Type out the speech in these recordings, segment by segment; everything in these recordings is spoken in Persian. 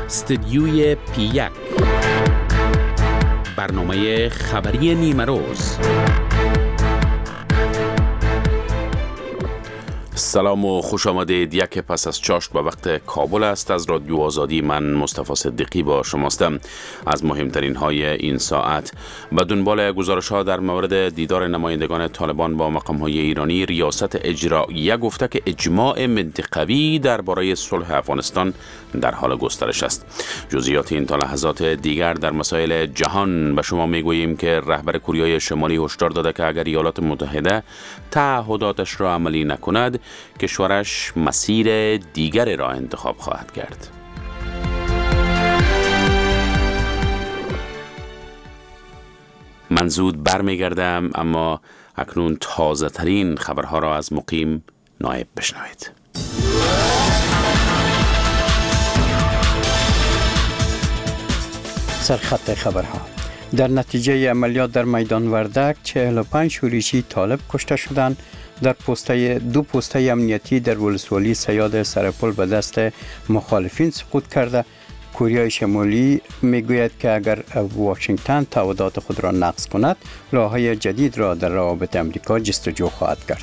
استدیوی پی1 برنامه خبری نیمه روز. سلام و خوش آمدید. یک پس از چاشت به وقت کابل است. از رادیو آزادی من مصطفی صدیقی با شماستم. از مهمترین های این ساعت: به دنبال گزارش ها در مورد دیدار نمایندگان طالبان با مقام های ایرانی، ریاست اجراییه گفته که اجماع منطقوی درباره صلح افغانستان در حال گسترش است. جزئیات این تا لحظات دیگر در مسائل جهان به شما میگوییم که رهبر کره شمالی هشدار داده که اگر ایالات متحده تعهداتش را عملی نکند، کشورش مسیر دیگری را انتخاب خواهد کرد. من زود برمیگردم، اما اکنون تازه ترین خبرها را از مقیم نایب بشنوید. سرخط خبرها: در نتیجه عملیات در میدان وردک 45 شورشی طالب کشته شدند. در دو پوسته امنیتی در ولسوالی صیاد سرپل به دست مخالفین سقوط کرده. کره شمالی میگوید که اگر واشنگتن تعهدات خود را نقض کند، راه‌های جدید را در روابط امریکا جستجو خواهد کرد.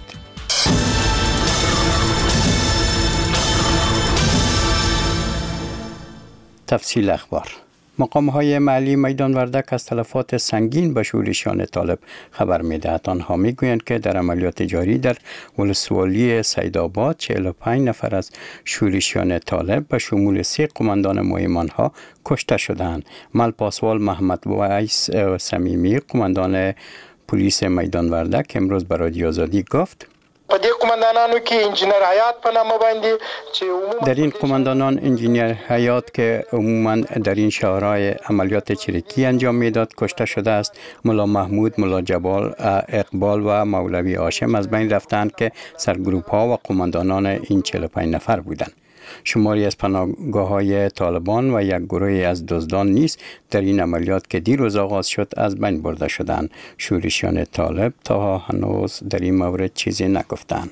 تفصیل اخبار: مقام‌های محلی میدان وردک از تلفات سنگین به شورشیان طالب خبر می‌دهند. آنها می‌گویند که در عملیات جاری در ولسوالی سیدآباد 45 نفر از شورشیان طالب به شمول 3 قماندان مهم آنها کشته شدند. ملپاسوال محمد ویس صمیمی، قماندان پلیس میدان وردک، امروز به رادیو آزادی گفت: در این قماندانان انجینیر حیات که عموماً در این شهرهای عملیات چریکی انجام میداد کشته شده است. ملا محمود، ملا جبال، اقبال و مولوی هاشم از بین رفتند که سرگروپ ها و قماندانان این 45 نفر بودند. شماری از پناهگاه‌های طالبان و یک گروه از دزدان نیز در این عملیات که دیروز آغاز شد از بین برده شدند. شورشیان طالب تا هنوز در این مورد چیزی نگفتند.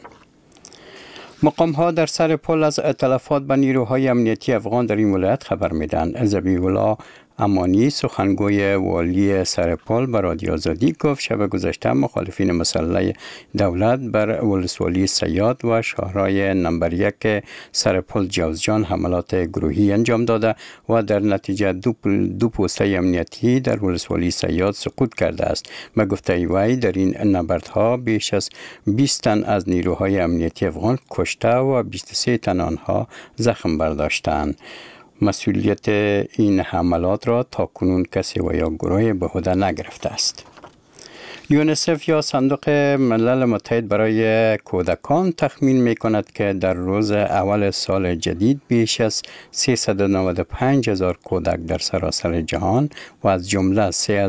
مقام‌ها در سر پل از تلفات به نیروهای امنیتی افغان در این ولایت خبر میدن. ذبیح‌الله امانی، سخنگوی والی سرپل، به رادیو آزادی گفت شب گذشته مخالفین مسلح دولت بر ولسوالی صیاد و شهرهای نمبر 1 سرپل جوزجان حملات گروهی انجام داده و در نتیجه دو پوسته امنیتی در ولسوالی صیاد سقوط کرده است. به گفته وی در این نبردها بیش از 20 تن از نیروهای امنیتی افغان کشته و 23 تن آنها زخم برداشتند. مسئولیت این حملات را تا کنون کسی و یا گروه به عهده نگرفته است. یونیسف یا صندوق ملل متحد برای کودکان تخمین می کند که در روز اول سال جدید بیش از 395,000 کودک در سراسر جهان و از جمله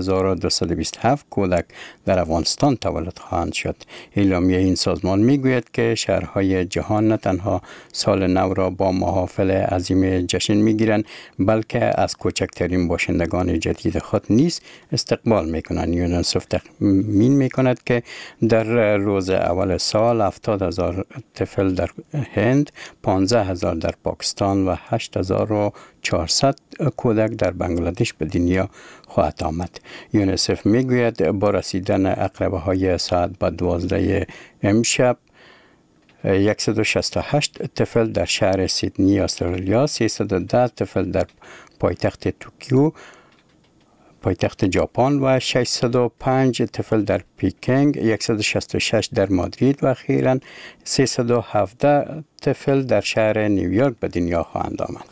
3227 کودک در افغانستان تولد خواهند شد. اعلامیه این سازمان می گوید که شهرهای جهان نه تنها سال نو را با محافل عظیم جشن می گیرند، بلکه از کوچکترین باشندگان جدید خود نیز استقبال می کنند. یونیسف تخمین می کند که در روز اول سال 70,000 طفل در هند، 15,000 در پاکستان و 8,400 کودک در بنگلادش به دنیا خواهد آمد. یونیسف می گوید با رسیدن عقربه های ساعت به 12 امشب 168 طفل در شهر سیدنی استرالیا، 310 طفل در پایتخت توکیو پایتخت ژاپن و 605 طفل در پکینگ، 166 در مادرید و اخیراً 317 طفل در شهر نیویورک به دنیا خواهند آمد.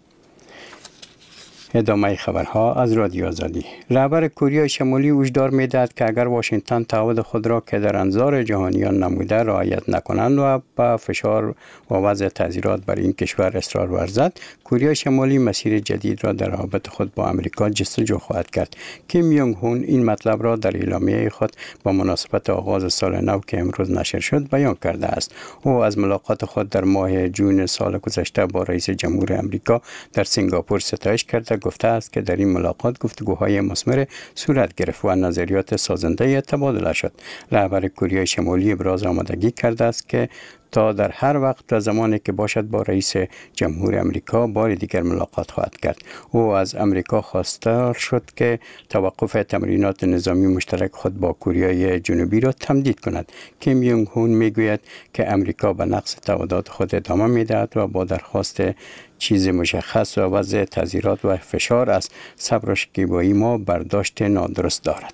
ادامه خبرها از رادیو آزادی. رهبر کره شمالی هشدار می‌دهد که اگر واشنگتن تعهد خود را که در انظار جهانیان نموده رعایت نکنند و با فشار و وضع تعزیرات بر این کشور اصرار ورزد، کره شمالی مسیر جدید را در روابط خود با امریکا جستجو خواهد کرد. کیم یونگ هون این مطلب را در اعلامیه خود با مناسبت آغاز سال نو که امروز نشر شد بیان کرده است. او از ملاقات خود در ماه جون سال گذشته با رئیس جمهور امریکا در سنگاپور ستایش کرده گفته است که در این ملاقات گفتگوهای مثمر صورت گرفت و نظریات سازنده تبادله شد. رهبر کره شمالی ابراز آمادگی کرده است که تا در هر وقت و زمانی که باشد با رئیس جمهور امریکا بار دیگر ملاقات خواهد کرد. او از امریکا خواستار شد که توقف تمرینات نظامی مشترک خود با کره جنوبی را تمدید کند. کیم یونگ هون میگوید که امریکا به نقض تعهدات خود ادامه میدهد و با درخواست چیز مشخص و وضع تذیرات و فشار از صبر و شکیبایی ما برداشت نادرست دارد.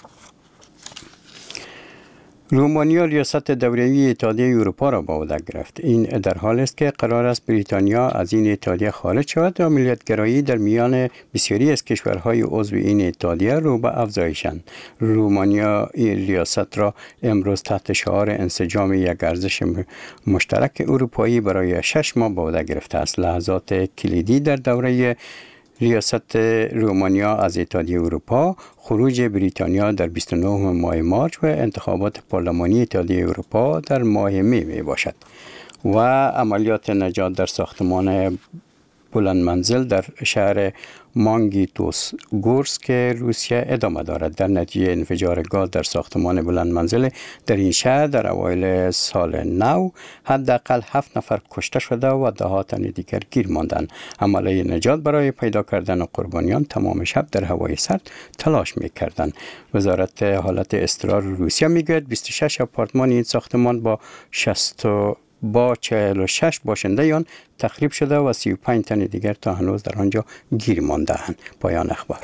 رومانیا ریاست دوره‌ای اتحادیه اروپا را به عهده گرفت. این در حالی است که قرار است بریتانیا از این اتحادیه خارج شود و ملیت‌گرایی در میان بسیاری از کشورهای عضو این اتحادیه رو به افزایشند. رومانیا این ریاست را امروز تحت شعار انسجام یک ارزش مشترک اروپایی برای 6 ماه به عهده گرفته است. لحظات کلیدی در دوره ریاست رومانیا از اتحادیه اروپا، خروج بریتانیا در 29 ماه مارس و انتخابات پارلمانی اتحادیه اروپا در ماه می می باشد و عملیات نجات در ساختمان بلند منزل در شهر مانگیتوسگورسک روسیه ادامه دارد. در نتیجه انفجار گاز در ساختمان بلند منزل در این شهر در اوایل سال نو حداقل 7 نفر کشته شده و 10 تن دیگر گیر ماندند. عملیه نجات برای پیدا کردن قربانیان تمام شب در هوای سرد تلاش می‌کردند. وزارت حالت اضطرار روسیه میگوید 26 آپارتمان این ساختمان با 46 باشنده آن تخریب شده و 35 تن دیگر تا هنوز در آنجا گیر مانده‌اند. پایان اخبار.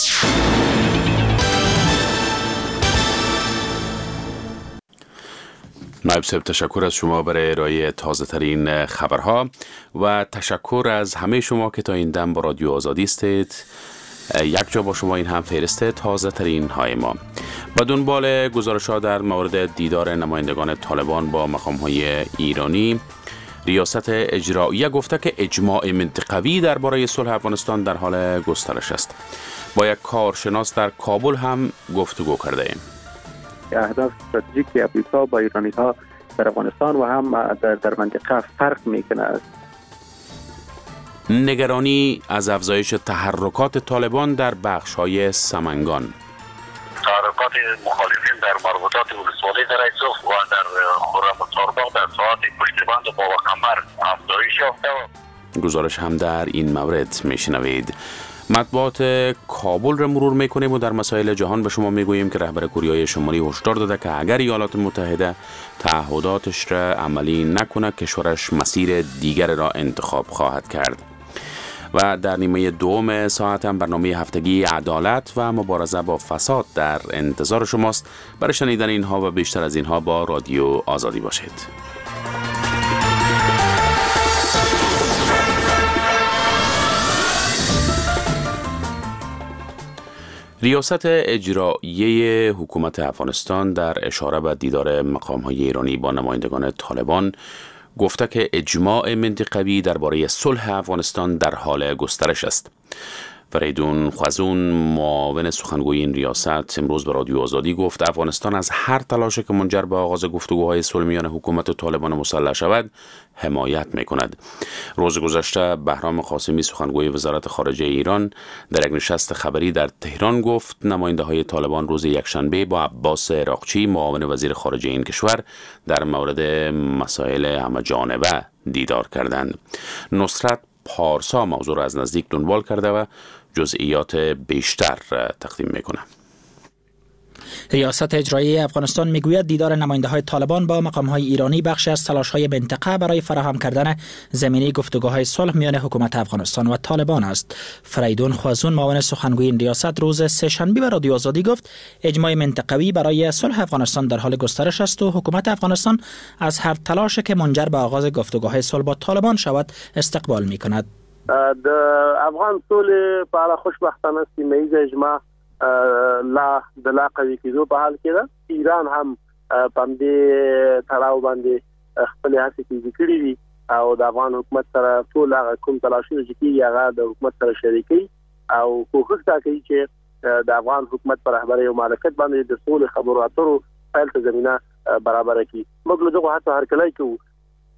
نایب صاحب، تشکر از شما برای ارائه تازه ترین خبرها و تشکر از همه شما که تا این دم با رادیو آزادی استید. یک جا با شما این هم فهرست تازه ترین های ما. با دنبال گزارش ها در مورد دیدار نمایندگان طالبان با مقام های ایرانی، ریاست اجراییه گفته که اجماع منطقوی درباره صلح افغانستان در حال گسترش است. با یک کارشناس در کابل هم گفتگو کرده ایم. اهداف استراتژیک آمریکا با ایرانی ها در افغانستان و هم در منطقه فرق میکنه. نگرانی از افزایش تحرکات طالبان در بخش‌های سمنگان. تحرکات مخالفین در مربوطات ولسوالی در ایسوف و در خرم چهارباغ در ساحات پشتیبان و باوقمر افزایش یافته. گزارش هم در این مورد میشنوید. مطبوعات کابل را مرور میکنیم و در مسائل جهان به شما میگوییم که رهبر کره شمالی هشدار داده که اگر ایالات متحده تعهداتش را عملی نکنه کشورش مسیر دیگر را انتخاب خواهد کرد. و در نیمه دوم ساعت هم برنامه هفتگی عدالت و مبارزه با فساد در انتظار شماست. برای شنیدن اینها و بیشتر از اینها با رادیو آزادی باشید. ریاست اجراییه حکومت افغانستان در اشاره به دیدار مقام‌های ایرانی با نمایندگان طالبان گفته که اجماع منطقوی درباره صلح افغانستان در حال گسترش است. فریدون خوازون معاون سخنگوی این ریاست امروز به رادیو آزادی گفت افغانستان از هر تلاشی که منجر به آغاز گفتگوهای صلح میان حکومت و طالبان مسلح شود حمایت میکند. روز گذشته بهرام قاسمی سخنگوی وزارت خارجه ایران در یک نشست خبری در تهران گفت نماینده های طالبان روز یکشنبه با عباس عراقچی معاون وزیر خارجه این کشور در مورد مسائل همه‌جانبه دیدار کردند. نصرت پارسا موضوع را از نزدیک دنبال کرده و جزئیات بیشتر تقدیم میکنه. ریاست اجرایی افغانستان میگوید دیدار نماینده‌های طالبان با مقام‌های ایرانی بخشی از تلاش‌های منطقه برای فراهم کردن زمینه گفتگوهای صلح میان حکومت افغانستان و طالبان است. فریدون خوازون معاون سخنگوی این ریاست روز سه‌شنبه به رادیو آزادی گفت اجماع منطقوی برای صلح افغانستان در حال گسترش است و حکومت افغانستان از هر تلاشی که منجر به آغاز گفتگوهای صلح با طالبان شود استقبال می‌کند. د افغان صلح په اړه خوشبختانه سیمه ییزه اجماع د لا قوي کېدو په حال کې ده. ایران هم په دې تړاو باندې خپل هڅې کوي کړې دي او د افغان حکومت سره ټول هغه کوم تلاشونه چې کیږي هغه د حکومت سره شریکي او کوښښ کوي چې د افغان حکومت پر رهبرۍ او مالکیت باندې د ټول خبرو اترو پیل ته زمينه برابر کړي. موږ له دغه هڅو هرکلی کوو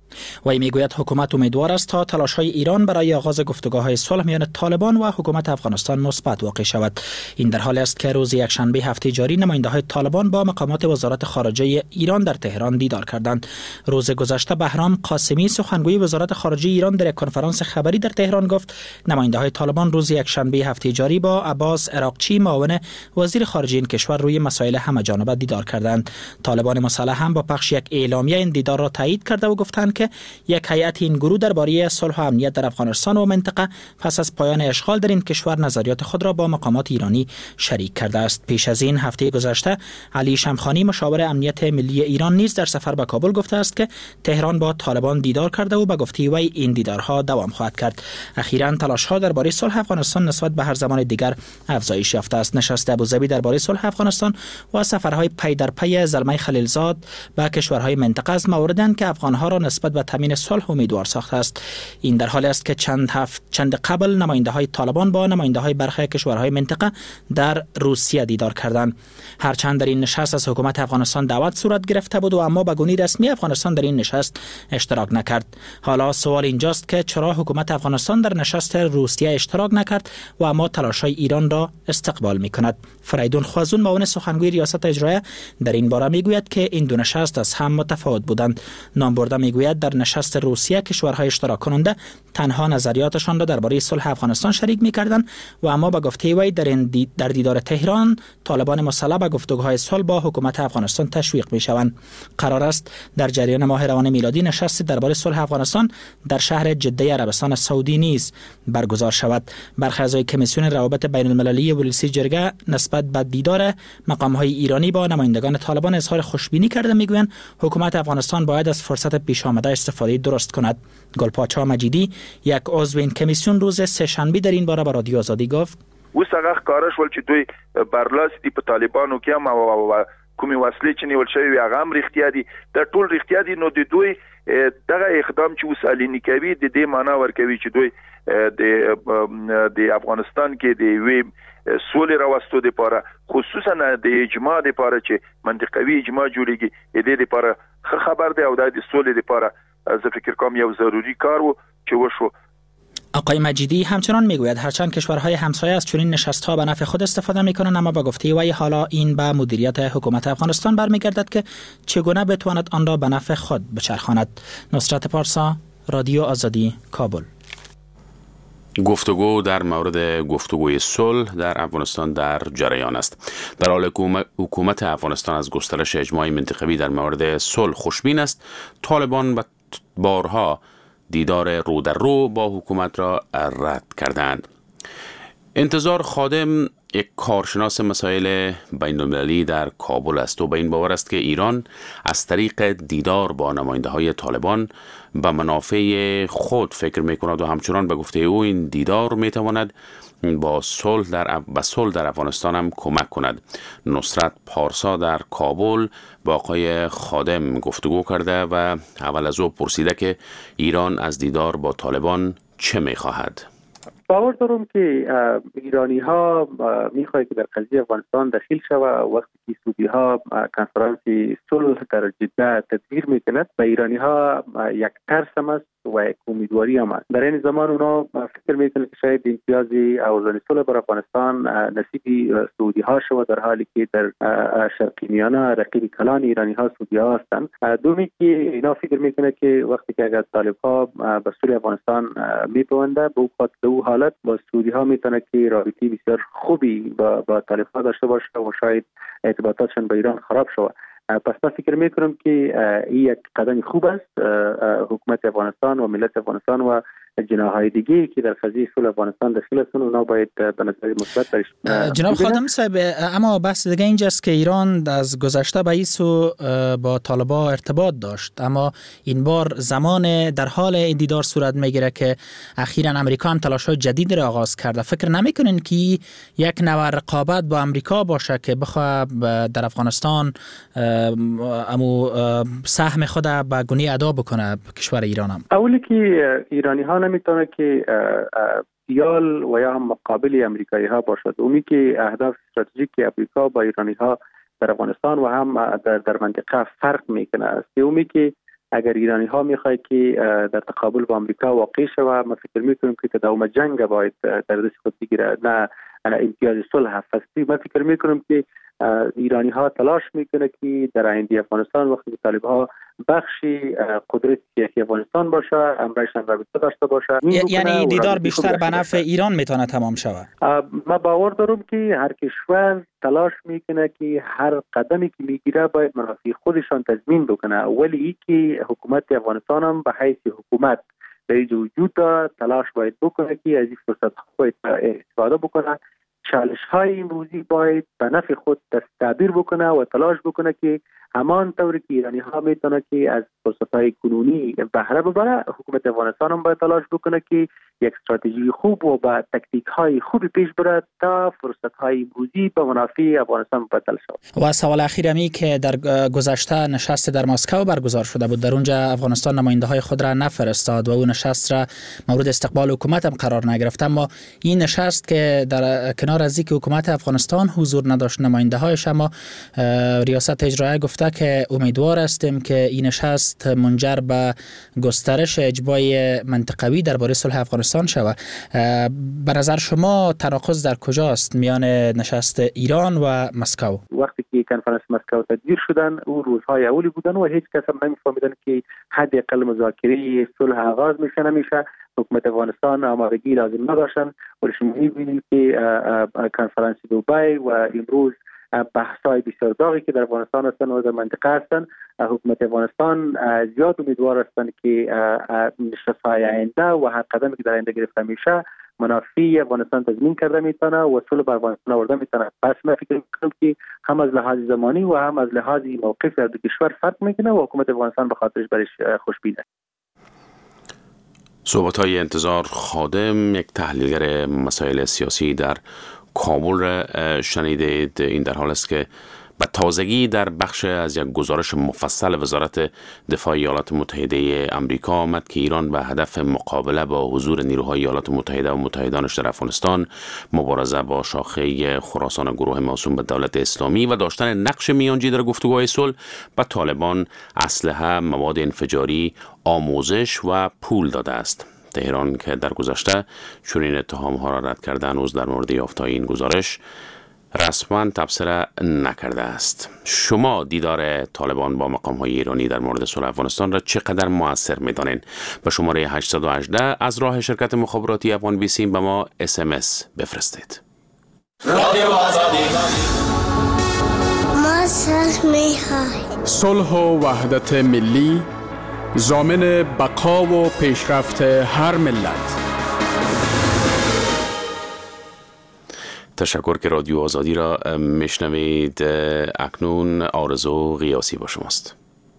وی میگوید حکومت امیدوار است تا تلاش‌های ایران برای آغاز گفتگوهای صلح میان طالبان و حکومت افغانستان مثبت واقع شود. این در حالی است که روز یکشنبه هفته جاری نماینده‌های طالبان با مقامات وزارت خارجه ایران در تهران دیدار کردند. روز گذشته بهرام قاسمی سخنگوی وزارت خارجه ایران در یک کنفرانس خبری در تهران گفت نماینده‌های طالبان روز یکشنبه هفته جاری با عباس عراقچی معاون وزیر خارجه این کشور روی مسائل همه‌جانبه دیدار کردند. طالبان مسلح هم با پخش یک اعلامیه این دیدار را تایید کرده و گفتند که یک هیئت این گروه درباره صلح و امنیت در افغانستان و منطقه پس از پایان اشغال در این کشور نظریات خود را با مقامات ایرانی شریک کرده است. پیش از این هفته گذشته علی شمخانی مشاور امنیت ملی ایران نیز در سفر به کابل گفته است که تهران با طالبان دیدار کرده و به گفته وی این دیدارها دوام خواهد کرد. اخیراً تلاش‌ها درباره صلح افغانستان نسبت به هر زمان دیگر افزایش یافته است. نشست ابوظبی درباره صلح افغانستان و سفرهای پی در پی زلمه خلیلزاد به کشورهای منطقه از مواردند که افغانها را نسبت به تامین صلح امیدوار ساخته است. این در حالی است که چند قبل نماینده‌های طالبان با نماینده‌های برخی کشورهای منطقه در روسیه دیدار کردند. هرچند در این نشست از حکومت افغانستان دعوت صورت گرفته بود و اما به گونه رسمی افغانستان در این نشست اشتراک نکرد. حالا سوال اینجاست که چرا حکومت افغانستان در نشست روسیه اشتراک نکرد و اما تلاش‌های ایران را استقبال می‌کند. فریدون خوازون معاون سخنگوی ریاست اجرایه در این باره میگوید که این دو نشست از هم متفاوت بودند. نام برده میگوید در نشست روسیه کشورهای اشتراک کننده تنها نظریاتشان را درباره صلح افغانستان شریک می‌کردند و اما به گفته وی در دیدار تهران طالبان مسلح به گفتگوهای صلح با حکومت افغانستان تشویق می‌شوند. قرار است در جریان ماه روان میلادی نشست درباره صلح افغانستان در شهر جده عربستان سعودی نیز برگزار شود. برخی اعضای کمیسیون روابط بین‌المللی ولسی جرگه نسبت به دیدار مقام‌های ایرانی با نمایندگان طالبان اظهار خوشبینی کرده می‌گویند حکومت افغانستان باید از فرصت پیش آمده استفاده درست کند. گلپاچا مجیدی یک عضو این کمیسیون روز سه‌شنبه در این باره به رادیو آزادی گفت اوس هغه ښکاره شول چې دوی برلاسي په طالبانو کې هم او کومې وسلې چې نیول شوی هغه هم رښتیا دي دا ټول رښتیا دي نو د دوی دغه اقدام چې اوس علي کوي د دې معنا ورکوي چې دوی د افغانستان کې د وی سولې راوستو لپاره خصوصا د اجماع لپاره چې منطقوي اجماع جوړیږي د دې لپاره خبر دی او د سولې لپاره زه فکر کوم یو ضروری کار و چې وشو. آقای مجیدی همچنان میگوید هرچند کشورهای همسایه از چنین نشست‌ها به نفع خود استفاده میکنند اما با گفته وی حالا این به مدیریت حکومت افغانستان برمیگردد که چگونه بتواند آن را به نفع خود بچرخاند. نصرت پارسا، رادیو آزادی، کابل. گفتگو در مورد گفتگوی صلح در افغانستان در جریان است. در حالی که حکومت افغانستان از گسترش اجماع منطقوی در مورد صلح خوشبین است، طالبان بارها دیدار رو در رو با حکومت را رد کردند. انتظار خادم یک کارشناس مسائل بین‌المللی در کابل است و به این باور است که ایران از طریق دیدار با نماینده‌های طالبان به منافع خود فکر می‌کند و همچنان به گفته او این دیدار می‌تواند با صلح در افغانستان هم کمک کند. نصرت پارسا در کابل با آقای خادم گفتگو کرده و اول از او پرسیده که ایران از دیدار با طالبان چه می‌خواهد. باور دارم که ایرانی ها میخواهند که در قضیه افغانستان دخیل شود. وقتی که سعودی ها کنفرانس صلح در جده تدبیر میکند به ایرانی ها یک ترس هم است و یک امیدواری هم است. در این زمان اونا فکر میکنند که شاید امتیاز اوزان صلح بر افغانستان نصیب سعودی ها شود، در حالی که در شرقی میانه رقیب کلان ایرانی ها سعودی ها هستند. دومی که اینا فکر میکنند که وقتی که اگر طالب ها به صلح افغانستان میپیونده به او حالت با سعودی ها میتونه که رابطی بسیار خوبی با طالب ها داشته باشه و شاید ارتباطاتشون با ایران خراب شود. پس من فکر میکنم که این یک قدم خوب است. حکومت افغانستان و ملت افغانستان و جناح‌های دیگه که در قضیه صلح افغانستان داخل هستند اونا باید به نظر مثبت برش. جناب خادم صاحب، اما بحث دیگه اینجاست که ایران از گذشته به ایسو با طالبان ارتباط داشت، اما این بار زمان در حال این دیدار صورت میگیره که اخیراً امریکا هم تلاش‌های جدید را آغاز کرده. فکر نمیکنین که یک نوع رقابت با امریکا باشه که بخواد در افغانستان سهم خود به گونه ادا بکنه کشور ایران هم؟ اولی که ایرانی ها نمیتونه که سیال و یا هم مقابل امریکایی ها باشد. اومی که اهداف استراتژیک امریکا با ایرانی ها در افغانستان و هم در منطقه فرق میکنه است. اومی که اگر ایرانی ها میخواد که در تقابل با آمریکا واقع شود، ما فکر میکنیم که تداوم جنگ باید در دست خود بگیره، نه امتیاز صلح فصلی. من فکر میکنم که ایرانی ها تلاش میکنه که در آینده افغانستان وقتی طالب ها بخشی قدرت سیاسی افغانستان باشه، امرش هم رابطه داشته باشه. یعنی دیدار بیشتر به نفع ایران میتونه تمام شود. ما باور دارم که هر کشور تلاش میکنه که هر قدمی که میگیره باید منافع خودشان تضمین بکنه، ولی که حکومت افغانستان هم به حیث حکومت در وجود تلاش باید بکنه که از این فرصت باید استفاده بکنه. چالش های امروزی باید به نفع خود تعبیر بکنه و تلاش بکنه که همان طوری که ایرانی ها میتونه که از فرصت های کنونی بهره ببره، حکومت افغانستان هم باید تلاش بکنه که یک استراتژی خوب و با تکتیک های خوبی پیش بره تا فرصت های امروزی به منافع افغانستان بدل شود. و سوال اخیرمی که در گذشته نشست در مسکو برگزار شده بود، در اونجا افغانستان نماینده های خود را نفرستاد و اون نشست را مورد استقبال حکومت هم قرار نگرفت، اما این نشست که در کنار از اینکه حکومت افغانستان حضور نداشت نماینده هایش، اما ریاست اجرایی گفته که امیدوار هستیم که این نشست منجر به گسترش اجرای منطقوی درباره صلح افغانستان شود. به نظر شما تناقض در کجاست میان نشست ایران و مسکو؟ وقتی که کنفرانس مسکو تدبیر شدن او روزهای اولی بودن و هیچ کس هم نمی‌فهمیدن که حداقل مذاکره صلح آغاز میشه نمیشه. حکومت افغانستان آمادگی لازم نداشتن، ولی شما می‌بینید که کنفرانس دبی و امروز بحث‌های بسیار داغی که در افغانستان هستند و در منطقه هستند، حکومت افغانستان زیاد امیدوار هستند که نشست‌های آینده و هر قدمی که در آینده گرفته میشه منافع افغانستان تضمین کرده میتونه و صلح بر افغانستان آورده میتونه. پس من فکر میکنم که هم از لحاظ زمانی و هم از لحاظ موقف در دو کشور فرق میکنه و حکومت افغانستان به خاطرش برش خوشبینه. صحبت‌های انتظار خادم، یک تحلیلگر مسائل سیاسی در کابل شنیدید. این در حال است که به تازگی در بخش از یک گزارش مفصل وزارت دفاع ایالات متحده آمریکا آمد که ایران به هدف مقابله با حضور نیروهای ایالات متحده و متحدانش در افغانستان، مبارزه با شاخه خراسان گروه موسوم به دولت اسلامی و داشتن نقش میانجی در گفتگوهای صلح به طالبان اسلحه، مواد انفجاری، آموزش و پول داده است. تهران که در گذشته چنین اتهام‌ها را رد کرده، هنوز در مورد یافته‌های این گزارش رسما تبصره نکرده است. شما دیدار طالبان با مقام‌های ایرانی در مورد صلح افغانستان را چقدر مؤثر می‌دانید؟ به شماره 818 از راه شرکت مخابراتی افغان بیسیم به ما SMS بفرستید. صلح و وحدت ملی ضامن بقا و پیشرفت هر ملت. تشکر که رادیو آزادی را میشنوید. اکنون آرزو قیاسی با شماست.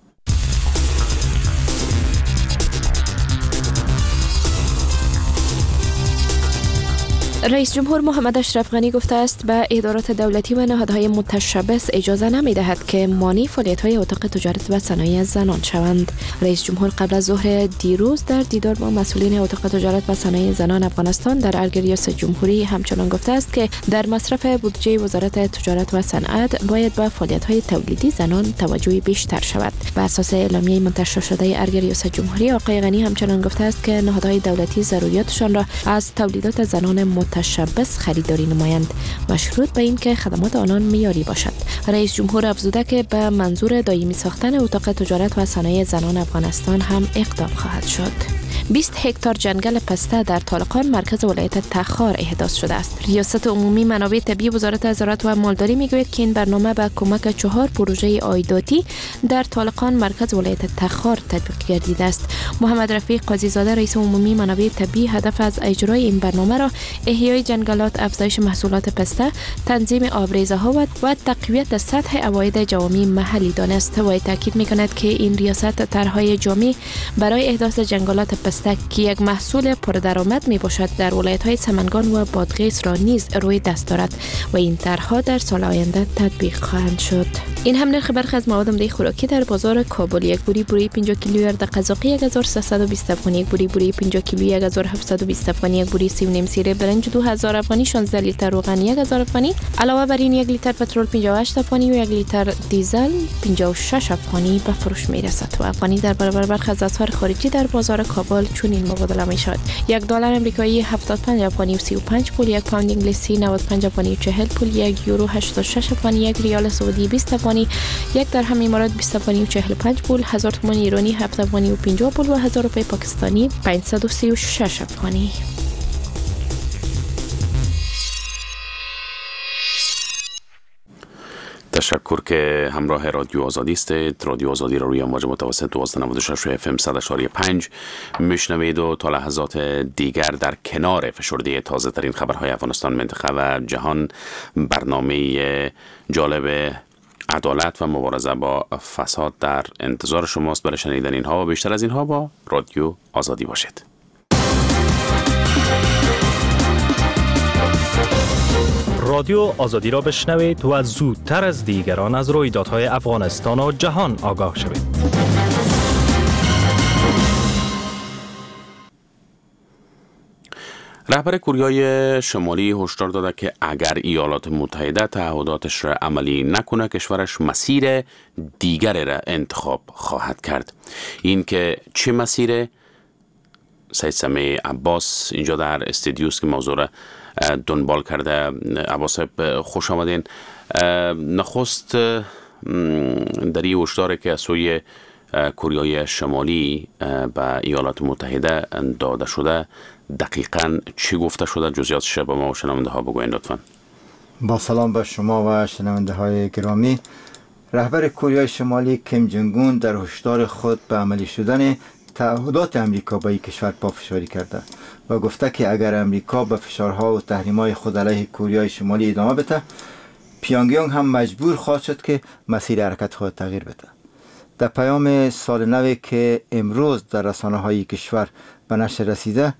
رئیس جمهور محمد اشرف غنی گفته است به ادارات دولتی و نهادهای متشبث اجازه نمی‌دهد که مانع فعالیت‌های اتاق تجارت و صنایع زنان شوند. رئیس جمهور قبل از ظهر دیروز در دیدار با مسئولین اتاق تجارت و صنایع زنان افغانستان در ارگ ریاست جمهوری همچنان گفته است که در مصرف بودجه وزارت تجارت و صنعت باید به فعالیت‌های تولیدی زنان توجه بیشتر شود. بر اساس اعلامیه منتشر شده ارگ ریاست جمهوری، آقای غنی همچنان گفته است که نهادهای دولتی ضروریاتشان را از تولیدات زنان متشبث خریداری نمایند، مشروط به این که خدمات آنان معیاری باشد. رئیس جمهور افزوده که به منظور دائمی ساختن اتاق تجارت و صنایع زنان افغانستان هم اقدام خواهد شد. 20 هکتار جنگل پسته در طالقان مرکز ولایت تخار احداث شده است. ریاست عمومی منابع طبیعی وزارت زراعت و مالداری میگوید که این برنامه به کمک 4 پروژه عایداتی در طالقان مرکز ولایت تخار تطبیق گردیده است. محمد رفیق قاضی زاده رئیس عمومی منابع طبیعی هدف از اجرای این برنامه را احیای جنگلات، افزایش محصولات پسته، تنظیم آبریزها و تقویت سطح عواید جوامع محلی دانست و تاکید میکند که این ریاست طرحهای جامع برای احداث جنگلات پسته است که یک محصول پردرآمد می باشد در ولایت‌های سمنگان و بادغیس را نیز روی دست دارد و این طرح‌ها در سال آینده تطبیق خواهند شد. این هم نرخ برخی از مواد عمده خوراکی در بازار کابل: یک بوری 50 کیلویی ارد قزاقی 1320 افغانی، یک بوری 50 کیلویی 1720 افغانی، یک بوری 3.5 سیر برنج 2000 افغانی، 16 لیتر روغن 1000 افغانی. علاوه بر این 1 لیتر پترول 58 افغانی و 1 لیتر دیزل 56 افغانی به فروش می رسد و افغانی در برابر برخی از اسعار خارجی در بازار کابل چنین مبادله می شود: $1 آمریکایی 75 افغانی و 35 پول، 1 پوند انگلیسی 95 افغانی و 40 پول، 1 یورو 86 افغانی، 1 ریال سعودی 20 افغانی، 1 درهم امارات 20 افغانی و 45 پول، 1000 تومان ایرانی 7 افغانی و 50 پول و 1000 روپیه پاکستانی 536 افغانی. تشکر که همراه رادیو آزادی استید. رادیو آزادی را روی امواج متوسط 1296 FM 100.5 میشنوید و تا لحظات دیگر در کنار فشرده تازه ترین خبرهای افغانستان، منطقه و جهان، برنامه جالب عدالت و مبارزه با فساد در انتظار شماست. برای شنیدن اینها و بیشتر از اینها با رادیو آزادی باشید. رادیو آزادی را بشنوید و زودتر از دیگران از رویدادهای افغانستان و جهان آگاه شوید. رهبر کوریای شمالی هشدار داده که اگر ایالات متحده تعهداتش را عملی نکنه، کشورش مسیر دیگری را انتخاب خواهد کرد. این که چه مسیره؟ سید سمیع عباس اینجا در استودیوست که موضوع را دنبال کرده. عباس صاحب خوش آمدین. نخست در این هشدار که از سوی کوریای شمالی به ایالات متحده داده شده دقیقاً چی گفته شده؟ جزئیاتش به ما و شنونده ها بگوین لطفاً. با سلام به شما و شنونده های گرامی. رهبر کوریای شمالی کیم جونگ اون در هشدار خود به عملی شدن تعهدات امریکا به این کشور پافشاری کرده و گفته که اگر امریکا به فشارها و تحریم‌های خود علیه کوریای شمالی ادامه بده، پیونگیانگ هم مجبور خواهد شد که مسیر حرکت خود تغییر بده. در پیام سال نو که امروز در رسانه‌های کشور به نشر رسیده،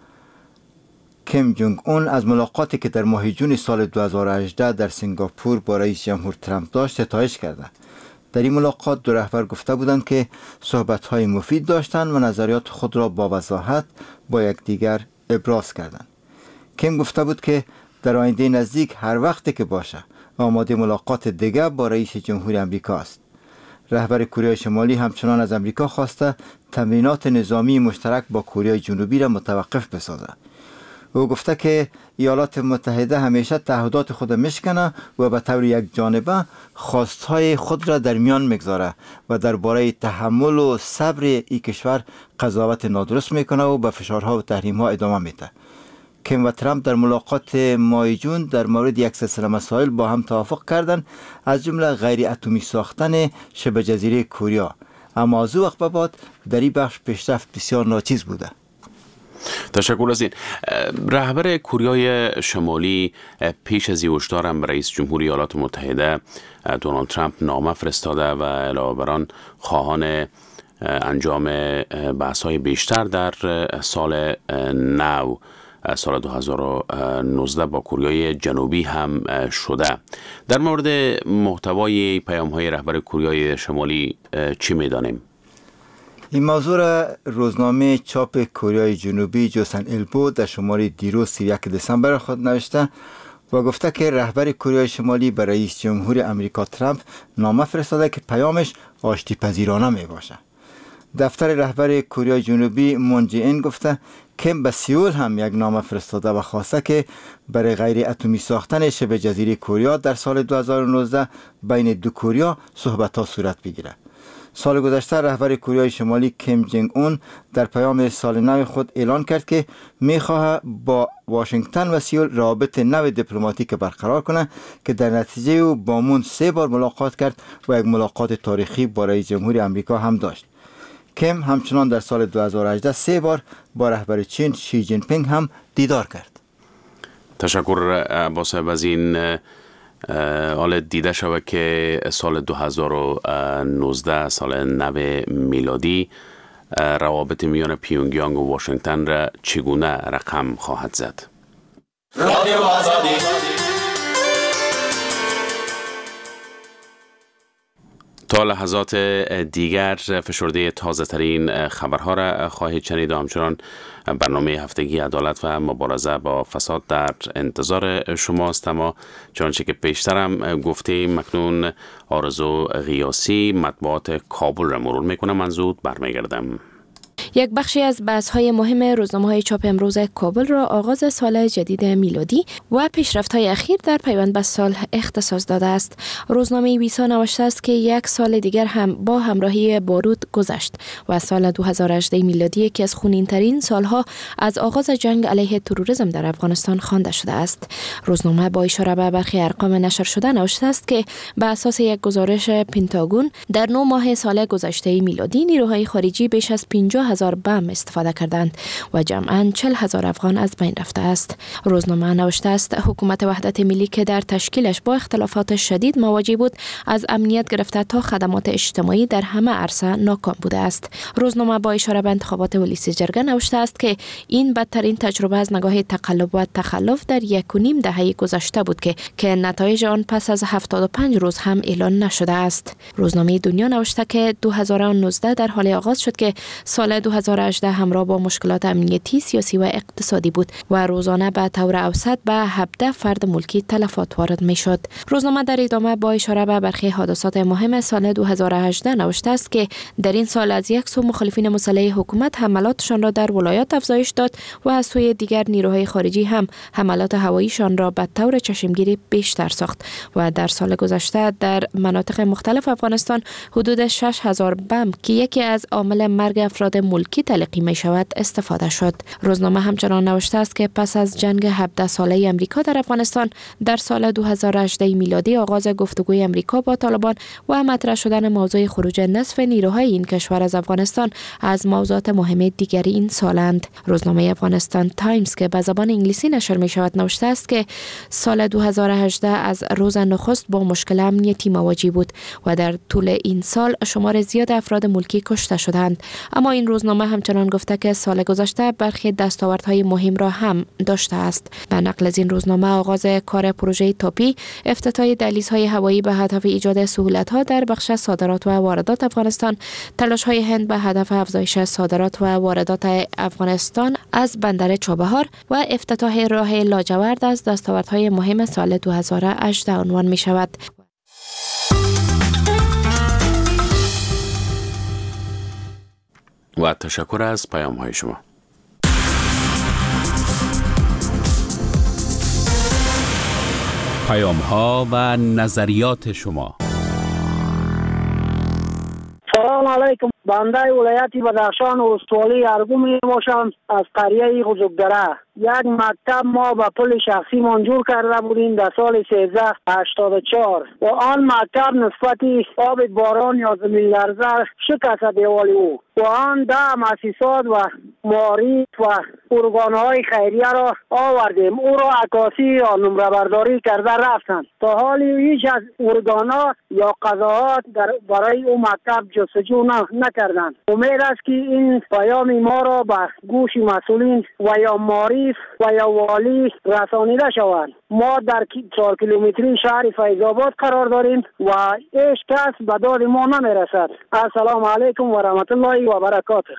کیم جونگ اون از ملاقاتی که در ماه جون سال 2018 در سنگاپور با رئیس جمهور ترامپ داشت ستایش کرده. در این ملاقات دو رهبر گفته بودند که صحبت‌های مفید داشتند و نظریات خود را با وضاحت با یکدیگر ابراز کردند. کیم گفته بود که در آینده نزدیک هر وقتی که باشه آماده ملاقات دیگر با رئیس جمهور امریکا است. رهبر کوریای شمالی همچنان از امریکا خواسته تمرینات نظامی مشترک با کره جنوبی را متوقف بسازد. او گفته که ایالات متحده همیشه تعهدات خود میشکنه و به طور یک جانبه خواستهای خود را در میان میگذاره و درباره تحمل و صبر این کشور قضاوت نادرست میکنه و به فشارها و تحریم‌ها ادامه میده. کیم و ترامپ در ملاقات ماه جون در مورد یک سلسله مسائل با هم توافق کردند، از جمله غیر اتمی ساختن شبه جزیره کوریا، اما از وقت به بعد در این بخش پیشرفت بسیار ناچیز بوده. تشکر از این. رهبر کوریای شمالی پیش از این هشدار هم رئیس جمهور ایالات متحده دونالد ترامپ نامه فرستاده و علاوه بر آن خواهان انجام بحث‌های بیشتر در سال نو سال 2019 با کوریای جنوبی هم شده. در مورد محتوای پیام‌های رهبر کوریای شمالی چی می‌دانیم؟ این موضوع را روزنامه چاپ کره جنوبی جوسن البو در شماره دیروز 31 دسامبر خود نوشته و گفته که رهبر کره شمالی به رئیس جمهور امریکا ترامپ نامه فرستاده که پیامش آشتی پذیرانه می باشه. دفتر رهبر کره جنوبی مون جه این گفته که به سئول هم یک نامه فرستاده و خواسته که برای غیر اتمی ساختن شبه جزیره کوریا در سال 2019 بین دو کوریا صحبت‌ها صورت بگیره. سال گذشته رهبر کره شمالی کیم جونگ اون در پیام سال نو خود اعلان کرد که می‌خواهد با واشنگتن و سئول روابط نو دیپلماتیک برقرار کنه که در نتیجه او با مون 3 بار ملاقات کرد و یک ملاقات تاریخی با رئیس جمهور امریکا هم داشت. کیم همچنان در سال 2018 3 بار با رهبر چین شی جین پینگ هم دیدار کرد. تشکر عباس از این. حالا دیده شود که سال 2019 سال نو میلادی روابط میان پیونگیانگ و واشنگتن را چگونه رقم خواهد زد؟ رادیو آزادی. تا لحظات دیگر فشرده تازه ترین خبرها را خواهید شنید و همچنان برنامه هفتگی عدالت و مبارزه با فساد در انتظار شماست. اما چنانچه که پیشترم گفتیم اکنون آرزو غیاسی مطبوعات کابل را مرور میکنم. من زود برمیگردم. یک بخشی از بحث‌های مهم روزنامه‌های چاپ امروز کابل را آغاز سال جدید میلادی و پیشرفت‌های اخیر در پیوند به سال اختصاص داده است. روزنامه ویسا نوشته است که یک سال دیگر هم با همراهی بارود گذشت و سال 2018 میلادی که از خونین‌ترین سالها از آغاز جنگ علیه تروریسم در افغانستان خوانده شده است. روزنامه با اشاره به برخی ارقام نشر شده نوشته است که به اساس یک گزارش پنتاگون در 9 ماه سال گذشته میلادی نیروهای خارجی بیش از 50,000 بم استفاده کردند و جمعاً 40,000 افغان از بین رفته است. روزنامه نوشته است حکومت وحدت ملی که در تشکیلش با اختلافات شدید مواجه بود از امنیت گرفته تا خدمات اجتماعی در همه عرصه ناکام بوده است. روزنامه با اشاره به انتخابات ولیس جرگه نوشته است که این بدترین تجربه از نگاه تقلب و تخلف در 1.5 دهه گذشته بود که نتایج آن پس از 75 روز هم اعلان نشده است. روزنامه دنیا نوشته که 2019 در حال آغاز شد که سال 2018 همراه با مشکلات امنیتی، سیاسی و اقتصادی بود و روزانه به طور اوسط به 17 فرد ملکی تلفات وارد می شد. روزنامه در ادامه با اشاره به برخی حادثات مهم سال 2018 نوشته است که در این سال از یک سو مخالفین مسلح حکومت حملاتشان را در ولایات افزایش داد و از سوی دیگر نیروهای خارجی هم حملات هواییشان را به طور چشمگیری بیشتر ساخت و در سال گذشته در مناطق مختلف افغانستان حدود 6,000 بم که یکی از عامل مرگ افراد ملکی تلقی می شود استفاده شد. روزنامه همچنان نوشته است که پس از جنگ 17 ساله امریکا در افغانستان در سال 2018 میلادی آغاز گفتگوی امریکا با طالبان و مطرح شدن موضوع خروج نصف نیروهای این کشور از افغانستان از موضوعات مهم دیگری این سالند. روزنامه افغانستان تایمز که به زبان انگلیسی نشر می شود نوشته است که سال 2018 از روز نخست با مشکل امنیتی مواجه بود و در طول این سال شمار زیاد افراد ملکی کشته شدند. اما این روزنامه همچنان گفته که سال گذشته برخی دستاوردهای مهم را هم داشته است. به نقل از این روزنامه آغاز کار پروژه تاپی، افتتاح دهلیزهای هوایی به هدف ایجاد سهولت‌ها در بخش صادرات و واردات افغانستان، تلاش‌های هند به هدف افزایش صادرات و واردات افغانستان از بندر چابهار و افتتاح راه لاجورد از دستاوردهای مهم سال 2018 عنوان می شود. و تشکر از پیام های شما. پیام ها و نظریات شما. سلام علیکم. بنده ولایت بدخشان استولی ارگو می باشم از قریه غزوکدره. یک مکتب ما به پول شخصی منظور کرده بودیم در سال 1384 و آن مکتب نسبتی آب باران یا زمین لرزه شکست دیوال او و آن 10 مؤسسات و معارف و ارگانهای خیریه را آوردیم. او را عکاسی یا نمره برداری کرده رفتند. تا حالی هیچ از ارگانها یا قضاوت برای او مکتب جستجو نکردند. امید است که این پیام ما را به گوش مسئولین و یا معارف و یا والی رسانیده شود. ما در 4 کیلومتری شهر فیض آباد قرار داریم و هیچ کس به داد ما نمیرسد. السلام علیکم و رحمت الله و برکاته.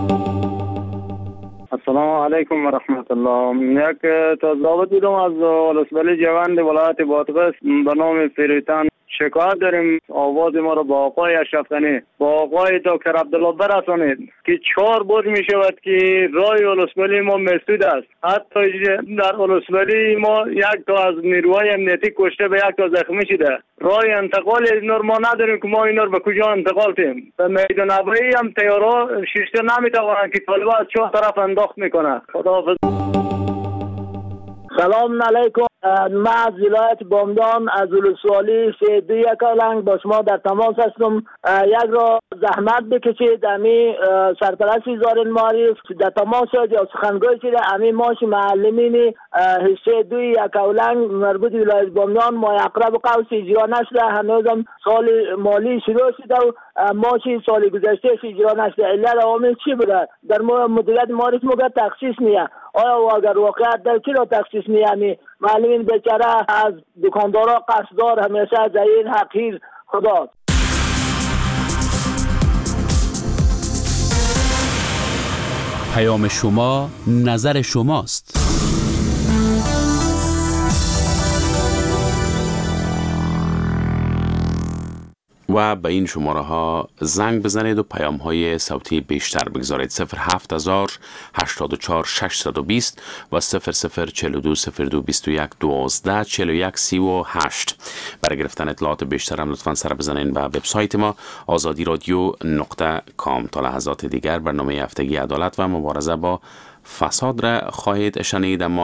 السلام علیکم و رحمت الله. یک تظاهرات دیدم از ولسوالی جوند ولایت بادغیس به نام فریتان. شکایت داریم آواز ما را با آقای اشرف غنی با آقای دکتر عبدالله برسانید که 4 بار می شود که راه ولسوالی ما مسدود است. حتی در ولسوالی ما یک تا از نیروهای امنیتی کشته به یک تا زخمی شده. راه انتقال اینا ما نداریم که ما اینا رو به کجا انتقال کنیم. به میدان هوایی هم طیارا شیشته نمیتوانند که طالبان از 4 طرف انداخت میکنه. خداحافظ. سلام علیکم. من از ولایت بامدان از ولسوالی 321 اولنگ با شما در تماس هستم. یک را زحمت بکشید امی سرپرست وزارت معارف در تماس یا سخنگوی شده امی ماش معلمین حصه 21 اولنگ مربوط ولایت بامدان ماه اقرب قوس اجرا نشده. هنوزم سال مالی شروع شده و ماشی سال گذشته اجرا نشده. علت عوامل چی بوده؟ در مدیریت معارف مگه تخصیص نیه. آیا اگر واقعیت در چرا تخصیص نیه؟ معلمین بیچاره از دکاندارا قصدار همیشه ذلیل حقیر خدا. پیام شما نظر شماست. و به این شماره ها زنگ بزنید و پیام های صوتی بیشتر بگذارید. 07000 84 620 و 0042 02 21 12 41 38. برای گرفتن اطلاعات بیشتر هم لطفا سر بزنید به وبسایت ما azadiradyo.com. تا لحظات دیگر برنامه هفتگی عدالت و مبارزه با فساد را خواهید شنید، اما